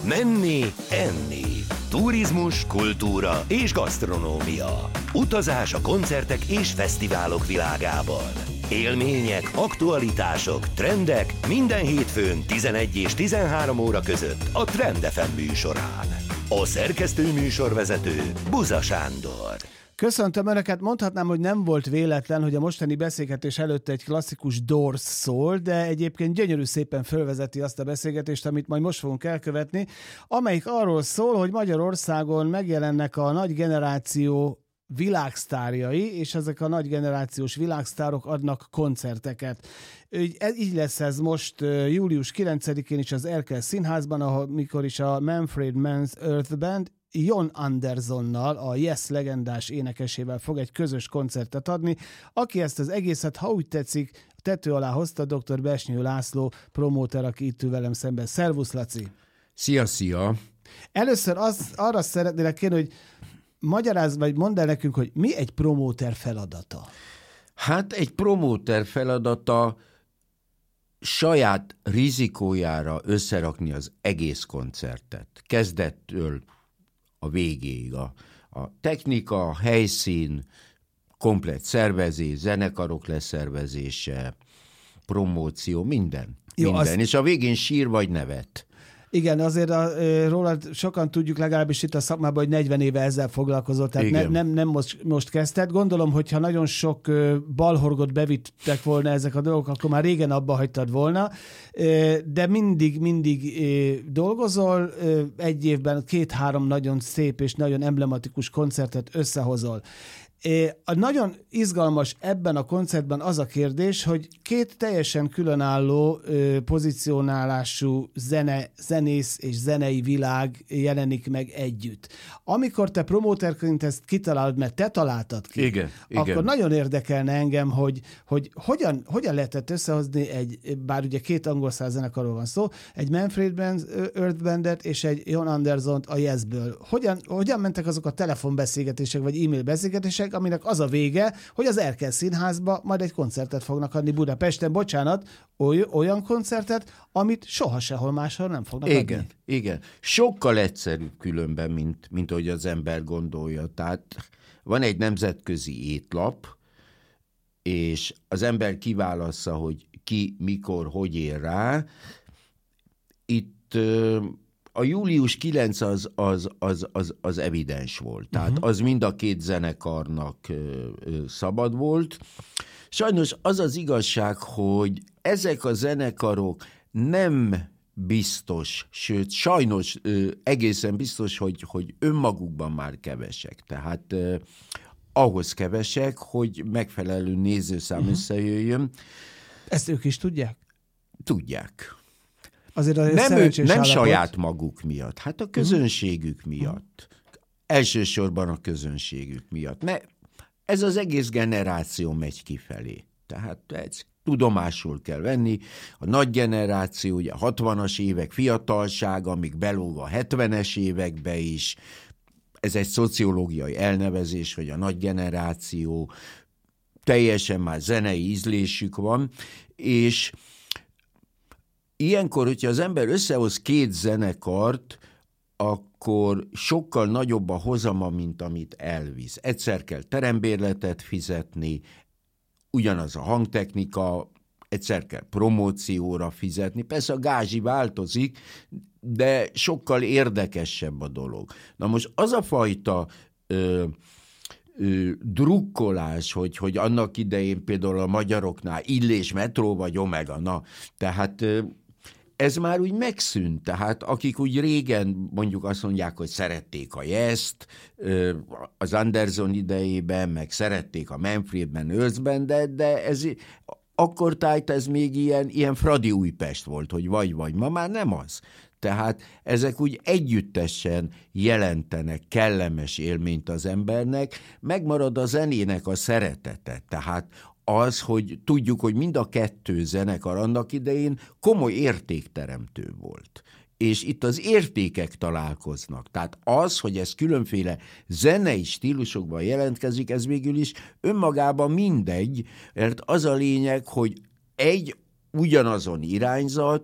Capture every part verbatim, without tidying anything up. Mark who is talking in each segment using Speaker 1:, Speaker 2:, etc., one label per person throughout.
Speaker 1: Menni, enni. Turizmus, kultúra és gasztronómia. Utazás a koncertek és fesztiválok világában. Élmények, aktualitások, trendek minden hétfőn tizenegy és tizenhárom óra között a Trend ef em műsorán. A szerkesztő műsorvezető Buza Sándor.
Speaker 2: Köszöntöm Önöket, mondhatnám, hogy nem volt véletlen, hogy a mostani beszélgetés előtt egy klasszikus Doors szól, de egyébként gyönyörű szépen fölvezeti azt a beszélgetést, amit majd most fogunk elkövetni, amelyik arról szól, hogy Magyarországon megjelennek a nagy generáció világsztárjai, és ezek a nagy generációs világsztárok adnak koncerteket. Így lesz ez most július kilencedikén is az Erkel Színházban, ahol mikor is a Manfred Mann's Earth Band Jon Andersonnal, a Yes legendás énekesével fog egy közös koncertet adni, aki ezt az egészet, ha úgy tetszik, tető alá hozta dr. Besnyő László, promóter, aki itt ül velem szemben. Szervusz, Laci!
Speaker 3: Szia, szia!
Speaker 2: Először az, arra szeretnélek kérni, hogy magyarázz, vagy mondd el nekünk, hogy mi egy promóter feladata?
Speaker 3: Hát egy promóter feladata saját rizikójára összerakni az egész koncertet. Kezdettől a végéig. A, a technika, a helyszín, komplett szervezés, zenekarok leszervezése, promóció, minden.
Speaker 2: Jó,
Speaker 3: minden.
Speaker 2: Az...
Speaker 3: És a végén sír vagy nevet.
Speaker 2: Igen, azért a, rólad sokan tudjuk, legalábbis itt a szakmában, hogy negyven éve ezzel foglalkozott, tehát ne, nem, nem most, most kezdted. Gondolom, hogyha nagyon sok balhorgot bevittek volna ezek a dolgok, akkor már régen abba hagytad volna, de mindig, mindig dolgozol, egy évben két-három nagyon szép és nagyon emblematikus koncertet összehozol. A nagyon izgalmas ebben a koncertben az a kérdés, hogy két teljesen különálló pozícionálású zene, zenész és zenei világ jelenik meg együtt. Amikor te promóterként ezt kitalálod, mert te találtad ki,
Speaker 3: igen,
Speaker 2: akkor
Speaker 3: igen.
Speaker 2: nagyon érdekelne engem, hogy, hogy hogyan, hogyan lehetett összehozni egy, bár ugye két angol száz zenekarról van szó, egy Manfred Mann's Earth Bandet és egy Jon Andersont a Yes-ből. Hogyan, hogyan mentek azok a telefonbeszélgetések vagy e-mail beszélgetések, aminek az a vége, hogy az Erkel Színházba majd egy koncertet fognak adni Budapesten. Bocsánat, oly, olyan koncertet, amit soha sehol máshol nem fognak
Speaker 3: igen,
Speaker 2: adni.
Speaker 3: Igen, sokkal egyszerűbb különben, mint, mint ahogy az ember gondolja. Tehát van egy nemzetközi étlap, és az ember kiválassza, hogy ki, mikor, hogy ér rá. Itt a július kilencedike az, az, az, az, az evidens volt. Tehát uh-huh. az mind a két zenekarnak ö, ö, szabad volt. Sajnos az az igazság, hogy ezek a zenekarok nem biztos, sőt, sajnos ö, egészen biztos, hogy, hogy önmagukban már kevesek. Tehát ö, ahhoz kevesek, hogy megfelelő nézőszám uh-huh. összejöjjön.
Speaker 2: Ezt ők is tudják?
Speaker 3: Tudják.
Speaker 2: Azért
Speaker 3: nem ő, nem
Speaker 2: állapot.
Speaker 3: saját maguk miatt, hát a közönségük miatt. Elsősorban a közönségük miatt. Mert ez az egész generáció megy kifelé. Tehát ez tudomásul kell venni. A nagy generáció, ugye a hatvanas évek fiatalság, amíg belóg a hetvenes évekbe is. Ez egy szociológiai elnevezés, hogy a nagy generáció teljesen már zenei ízlésük van, és ilyenkor, hogyha az ember összehoz két zenekart, akkor sokkal nagyobb a hozama, mint amit elvisz. Egyszer kell terembérletet fizetni, ugyanaz a hangtechnika, egyszer kell promócióra fizetni. Persze a gázsi változik, de sokkal érdekesebb a dolog. Na most az a fajta ö, ö, drukkolás, hogy, hogy annak idején például a magyaroknál Illés, Metró vagy Omega, na, tehát ö, ez már úgy megszűnt, tehát akik úgy régen mondjuk azt mondják, hogy szerették a Yes-t, az Anderson idejében, meg szerették a Manfred Mann's Earth Bandet, de ez akkor tájt ez még ilyen, ilyen Fradi Újpest volt, hogy vagy-vagy, ma már nem az. Tehát ezek úgy együttesen jelentenek kellemes élményt az embernek, megmarad a zenének a szeretete, tehát az, hogy tudjuk, hogy mind a kettő zenekar annak idején komoly értékteremtő volt. És itt az értékek találkoznak. Tehát az, hogy ez különféle zenei stílusokban jelentkezik, ez végül is önmagában mindegy, mert az a lényeg, hogy egy ugyanazon irányzat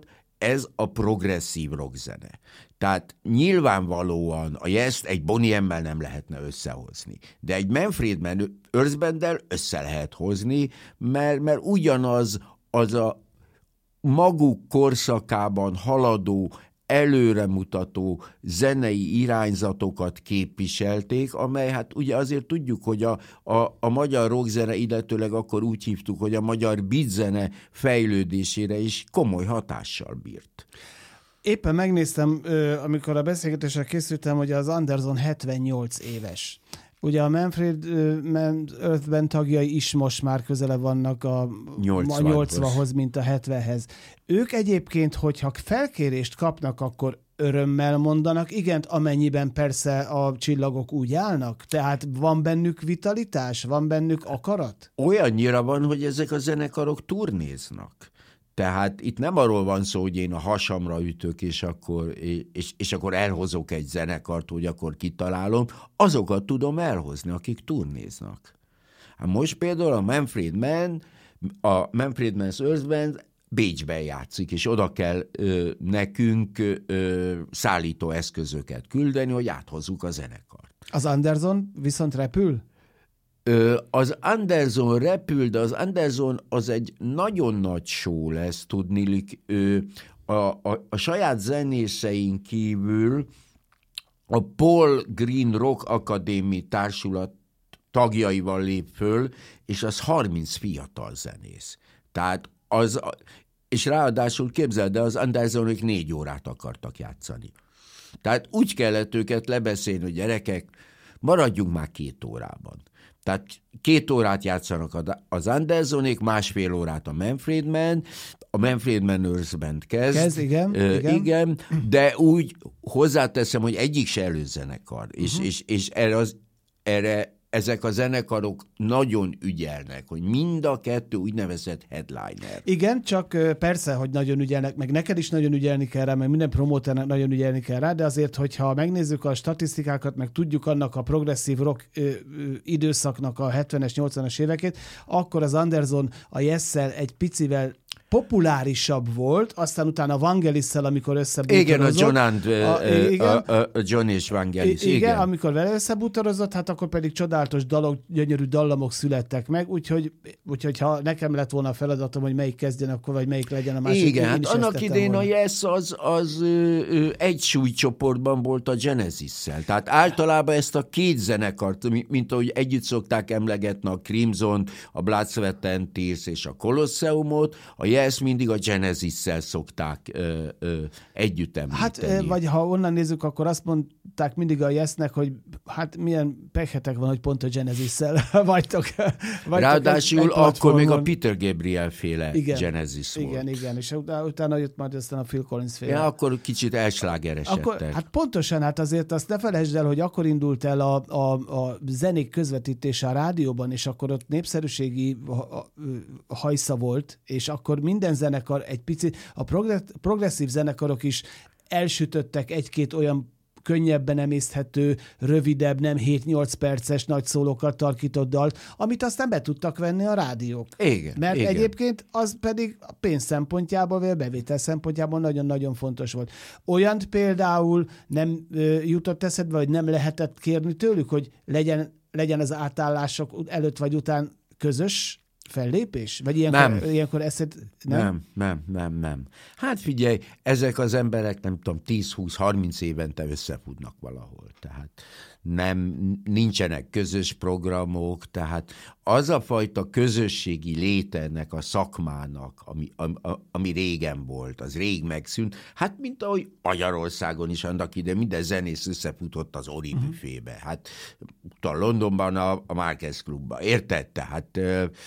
Speaker 3: ez a progresszív rockzene. Tehát nyilvánvalóan a Yes-t egy Boney M-mel nem lehetne összehozni, de egy Manfred Mann Earth Banddel össze lehet hozni, mert, mert ugyanaz az a maguk korszakában haladó, előremutató zenei irányzatokat képviselték, amely hát ugye azért tudjuk, hogy a, a, a magyar rockzene, illetőleg akkor úgy hívtuk, hogy a magyar beatzene fejlődésére is komoly hatással bírt.
Speaker 2: Éppen megnéztem, amikor a beszélgetésre készültem, hogy az Anderson hetvennyolc éves. Ugye a Manfred Earth Band tagjai is most már közelebb vannak a nyolcvanhoz, mint a hetvenhez. Ők egyébként, hogyha felkérést kapnak, akkor örömmel mondanak igent, amennyiben persze a csillagok úgy állnak? Tehát van bennük vitalitás, van bennük akarat?
Speaker 3: Olyannyira van, hogy ezek a zenekarok turnéznak. Tehát itt nem arról van szó, hogy én a hasamra ütök, és akkor, és, és akkor elhozok egy zenekart, hogy akkor kitalálom. Azokat tudom elhozni, akik turnéznak. Hát most például a Manfred Mann, a Manfred Mann's Earth Band Bécsben játszik, és oda kell ö, nekünk ö, szállító eszközöket küldeni, hogy áthozzuk a zenekart.
Speaker 2: Az Anderson viszont repül?
Speaker 3: Az Anderson repül, de az Anderson az egy nagyon nagy show lesz, tudnilik. A, a, a saját zenészein kívül a Paul Green Rock Academy társulat tagjaival lép föl, és az harminc fiatal zenész. Tehát az, és ráadásul képzeld, de az Andersonék négy órát akartak játszani. Tehát úgy kellett őket lebeszélni, hogy gyerekek, maradjunk már két órában. Tehát két órát játszanak az Andersonék, másfél órát a Manfred Mann, a Manfred Mann Earth Band kezd.
Speaker 2: Kezd, igen,
Speaker 3: uh,
Speaker 2: igen.
Speaker 3: igen. De úgy hozzáteszem, hogy egyik se előzenekar, uh-huh. és, és, és erre, az, erre ezek a zenekarok nagyon ügyelnek, hogy mind a kettő úgynevezett headliner.
Speaker 2: Igen, csak persze, hogy nagyon ügyelnek, meg neked is nagyon ügyelni kell rá, meg minden promóternek nagyon ügyelni kell rá, de azért, hogyha megnézzük a statisztikákat, meg tudjuk annak a progresszív rock ö, ö, időszaknak a hetvenes, nyolcvanas évekét, akkor az Anderson a Yes-szel egy picivel populárisabb volt, aztán utána Vangelisszel, amikor összebútorozott.
Speaker 3: Igen, a John, and, a, igen, a, a John és Vangelis.
Speaker 2: Igen, igen, amikor vele összebútorozott, hát akkor pedig csodálatos dalok, gyönyörű dallamok születtek meg, úgyhogy, úgyhogy ha nekem lett volna a feladatom, hogy melyik kezdjen akkor, vagy melyik legyen a másik.
Speaker 3: Igen, hát annak idén volna. A Yes az, az ö, ö, egy súlycsoportban volt a Genesisszel. Tehát általában ezt a két zenekart, mint ahogy együtt szokták emlegetni a Crimson, a Blood, Sweat and Tears és a Colosseumot, a Yes mindig a Genesisszel szokták ö, ö, együtt említeni.
Speaker 2: Hát, vagy ha onnan nézzük, akkor azt mondták mindig a Yesnek, hogy hát milyen pekhetek van, hogy pont a Genesisszel vagytok. vagytok
Speaker 3: Ráadásul
Speaker 2: egy, egy
Speaker 3: akkor még a Peter Gabriel féle
Speaker 2: igen,
Speaker 3: Genesis volt.
Speaker 2: Igen, igen, és utána jött majd aztán a Phil Collins féle.
Speaker 3: Ja, akkor kicsit elslágeresedtek.
Speaker 2: Akkor, hát pontosan, hát azért azt ne felejtsd el, hogy akkor indult el a, a, a zenék közvetítése a rádióban, és akkor ott népszerűségi hajsza volt, és akkor minden zenekar egy picit, a progresszív zenekarok is elsütöttek egy-két olyan könnyebben emészthető, rövidebb, nem hét-nyolc perces nagy szólókkal tarkított dalt, amit aztán be tudtak venni a rádiók.
Speaker 3: Igen,
Speaker 2: Mert
Speaker 3: igen.
Speaker 2: egyébként az pedig a pénz szempontjából, vagy a bevétel szempontjából nagyon-nagyon fontos volt. Olyant például nem ö, jutott eszedbe, vagy nem lehetett kérni tőlük, hogy legyen, legyen az átállások előtt vagy után közös fellépés? Vagy ilyenkor, nem. ilyenkor eszed... Nem?
Speaker 3: nem, nem, nem, nem. Hát figyelj, ezek az emberek nem tudom, tíz-húsz-harminc évente összefutnak valahol, tehát nem, nincsenek közös programok, tehát az a fajta közösségi léte ennek a szakmának, ami, ami, ami régen volt, az rég megszűnt, hát mint ahogy Magyarországon is annak ide minden zenész összefutott az Ori uh-huh. büfébe, hát a Londonban a, a Marquez Clubban, érted? Tehát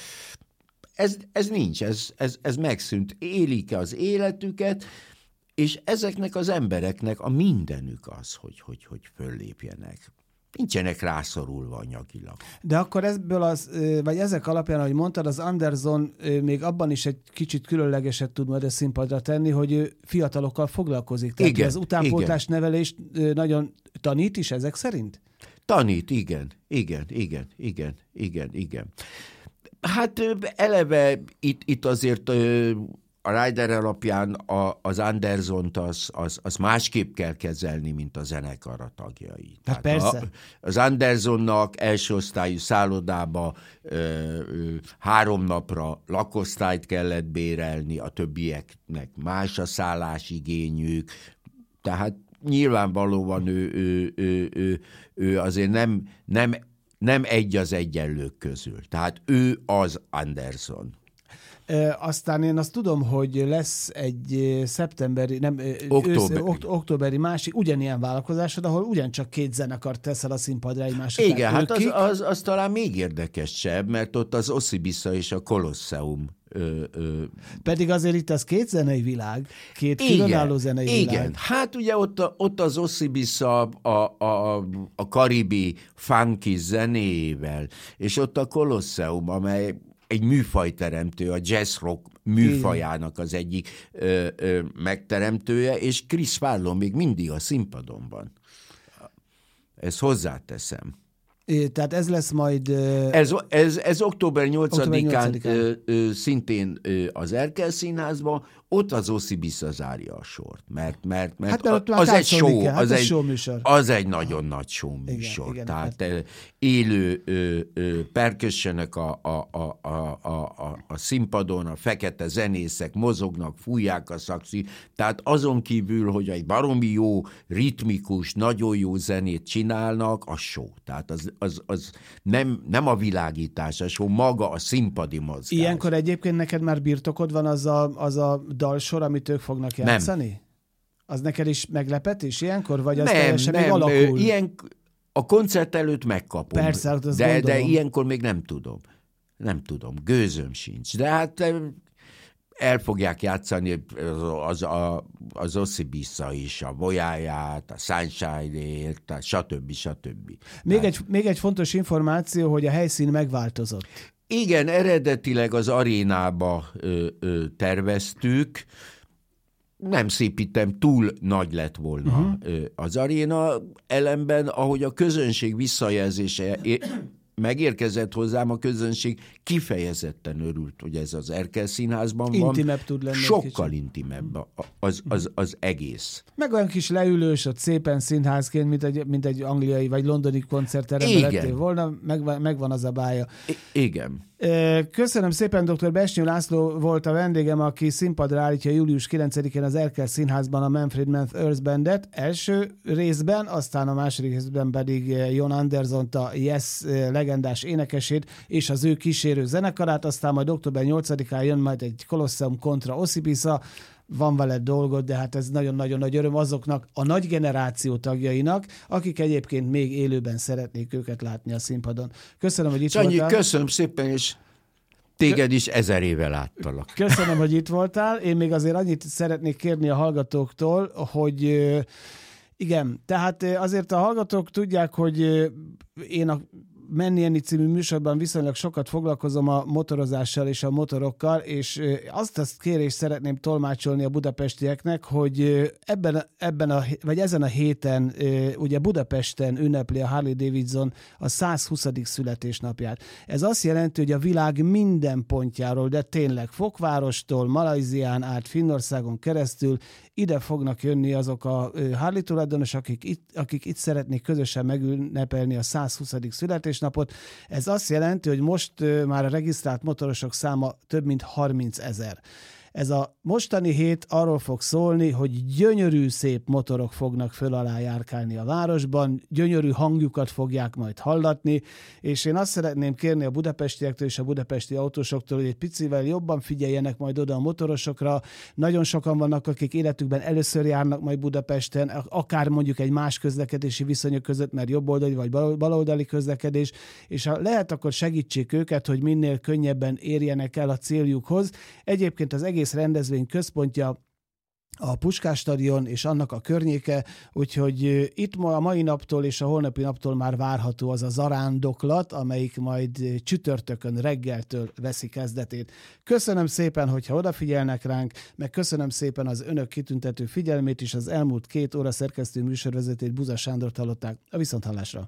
Speaker 3: ez, ez nincs, ez, ez, ez megszűnt, élik az életüket, és ezeknek az embereknek a mindenük az, hogy, hogy, hogy föllépjenek. Nincsenek rászorulva anyagilag.
Speaker 2: De akkor ebből az, vagy ezek alapján, ahogy mondtad, az Anderson még abban is egy kicsit különlegeset tud majd a színpadra tenni, hogy ő fiatalokkal foglalkozik. Tehát igen, az utánpótlás igen. nevelést nagyon tanít is ezek szerint?
Speaker 3: Tanít, igen, igen, igen, igen, igen, igen. Hát eleve itt, itt azért a Rider alapján a, az Andersont az, az, az másképp kell kezelni, mint a zenekar a tagjai.
Speaker 2: Hát persze.
Speaker 3: A, az Andersonnak első osztályú szállodába ö, ö, három napra lakosztályt kellett bérelni, a többieknek más a szállásigényük, tehát nyilvánvalóan ő, ő, ő, ő, ő azért nem, nem, nem egy az egyenlők közül. Tehát ő az Anderson.
Speaker 2: E, aztán én azt tudom, hogy lesz egy szeptemberi, nem,
Speaker 3: októberi.
Speaker 2: Ősz, okt, októberi másik ugyanilyen vállalkozásod, ahol ugyancsak két zenekart teszel a színpadra egymásra.
Speaker 3: Igen, hát az, az, az talán még érdekesebb, mert ott az Ossibissa és a Kolosseum. Ö, ö,
Speaker 2: Pedig azért itt az két zenei világ, két különálló zenei
Speaker 3: igen.
Speaker 2: világ.
Speaker 3: Igen, hát ugye ott, a, ott az Ossibissa a, a, a karibi funky zenével, és ott a Kolosseum, amely egy műfajteremtő, a jazz rock műfajának az egyik ö, ö, megteremtője, és Chris Farlow még mindig a színpadon van. Ezt hozzáteszem.
Speaker 2: É, tehát ez lesz majd...
Speaker 3: Ez, ez, ez október nyolcadikán,
Speaker 2: október
Speaker 3: ö, ö, szintén ö, az Erkel Színházban, ott az Ossibissa zárja a sort, mert, mert, mert,
Speaker 2: hát, mert
Speaker 3: az egy show,
Speaker 2: hát
Speaker 3: az, egy,
Speaker 2: show műsor.
Speaker 3: az egy nagyon nagy show műsor.
Speaker 2: Igen, igen,
Speaker 3: Tehát
Speaker 2: hát.
Speaker 3: élő ö, ö, percussionök a, a, a, a, a, a színpadon, a fekete zenészek mozognak, fújják a szaxi, tehát azon kívül, hogy egy baromi jó, ritmikus, nagyon jó zenét csinálnak, a show. Tehát az, az, az nem, nem a világítás, a show, maga a színpadi mozgás.
Speaker 2: Ilyenkor egyébként neked már birtokod van az a, az a dalsor, amit ők fognak játszani? Nem. Az neked is meglepetés ilyenkor? Vagy az
Speaker 3: nem,
Speaker 2: teljesen
Speaker 3: nem,
Speaker 2: még alakul?
Speaker 3: Ilyen, a koncert előtt megkapom.
Speaker 2: Persze, azt
Speaker 3: de, de ilyenkor még nem tudom. Nem tudom, gőzöm sincs. De hát el fogják játszani az, az, az Ossibissa is, a Bolyáját, a Sunshine-ért, stb. stb.
Speaker 2: Még, egy, még egy fontos információ, hogy a helyszín megváltozott.
Speaker 3: Igen, eredetileg az arénába ö, ö, terveztük, nem szépítem, túl nagy lett volna uh-huh. az aréna, ellenben, ahogy a közönség visszajelzése megérkezett hozzám, a közönség kifejezetten örült, hogy ez az Erkel Színházban van.
Speaker 2: Intimebb tud lenni.
Speaker 3: Sokkal intimebb az, az, az egész.
Speaker 2: Meg olyan kis leülős, ott szépen színházként, mint egy, mint egy angliai vagy londoni koncertteremben lettél volna, megvan, megvan az a bája.
Speaker 3: I- igen.
Speaker 2: Köszönöm szépen, dr. Besnyő László volt a vendégem, aki színpadra állítja július kilencedikén az Erkel Színházban a Manfred Mann Earth Bandet első részben, aztán a második részben pedig Jon Andersont, a Yes legendás énekesét és az ő kísérő zenekarát, aztán majd október nyolcadikán jön majd egy Colosseum kontra Ossibissa, van vele dolgod, de hát ez nagyon-nagyon nagy öröm azoknak a nagy generáció tagjainak, akik egyébként még élőben szeretnék őket látni a színpadon. Köszönöm, hogy itt
Speaker 3: Sanyi,
Speaker 2: voltál.
Speaker 3: Köszönöm szépen, és téged is ezer éve láttalak.
Speaker 2: Köszönöm, hogy itt voltál. Én még azért annyit szeretnék kérni a hallgatóktól, hogy igen, tehát azért a hallgatók tudják, hogy én a Menni Enni című műsorban viszonylag sokat foglalkozom a motorozással és a motorokkal, és azt a kérést szeretném tolmácsolni a budapestieknek, hogy ebben, ebben a, vagy ezen a héten ugye Budapesten ünnepli a Harley Davidson a százhuszadik születésnapját. Ez azt jelenti, hogy a világ minden pontjáról, de tényleg Fokvárostól, Malajzián át, Finnországon keresztül ide fognak jönni azok a Harley tulajdonosok, akik itt, akik itt szeretnék közösen megünnepelni a százhuszadik születésnapot. Ez azt jelenti, hogy most már a regisztrált motorosok száma több mint harmincezer. Ez a mostani hét arról fog szólni, hogy gyönyörű szép motorok fognak föl alá járkálni a városban, gyönyörű hangjukat fogják majd hallatni, és én azt szeretném kérni a budapestiektől és a budapesti autósoktól, hogy egy picivel jobban figyeljenek majd oda a motorosokra. Nagyon sokan vannak, akik életükben először járnak majd Budapesten, akár mondjuk egy más közlekedési viszonyok között, mert jobboldali vagy baloldali közlekedés, és ha lehet, akkor segítsék őket, hogy minél könnyebben érjenek el a céljukhoz. Egyébként az egész rendezvény központja a Puskás stadion és annak a környéke, úgyhogy itt ma a mai naptól és a holnapi naptól már várható az a zarándoklat, amelyik majd csütörtökön reggeltől veszi kezdetét. Köszönöm szépen, hogyha odafigyelnek ránk, meg köszönöm szépen az önök kitüntető figyelmét is, az elmúlt két óra szerkesztő műsorvezetőt, Buza Sándort hallották. A viszonthallásra!